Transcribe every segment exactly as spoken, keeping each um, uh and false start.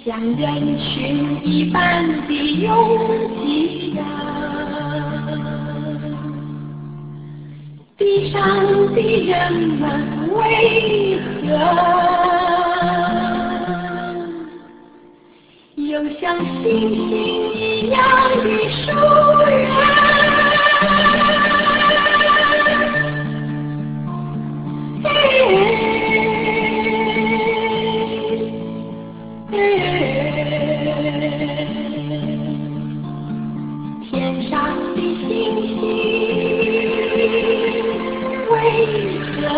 像人群一般的拥挤啊，地上的人们为何又像星星一样的疏远？天上的星星为何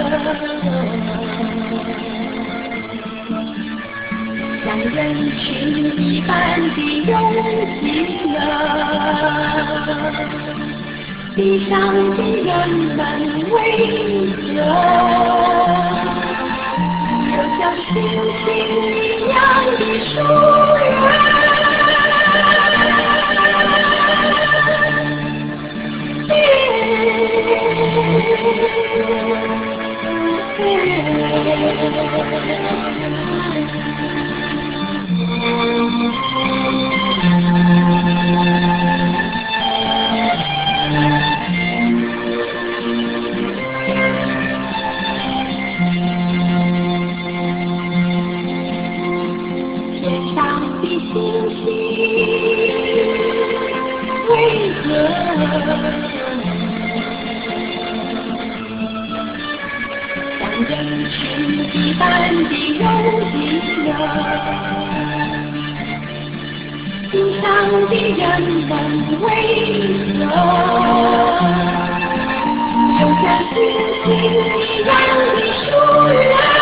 像人群一般的拥挤了？地上的人们为何又像星星一样的疏远？天上的星星为何像人群一般的拥挤了？地上的人们为何又像星星一样的疏远？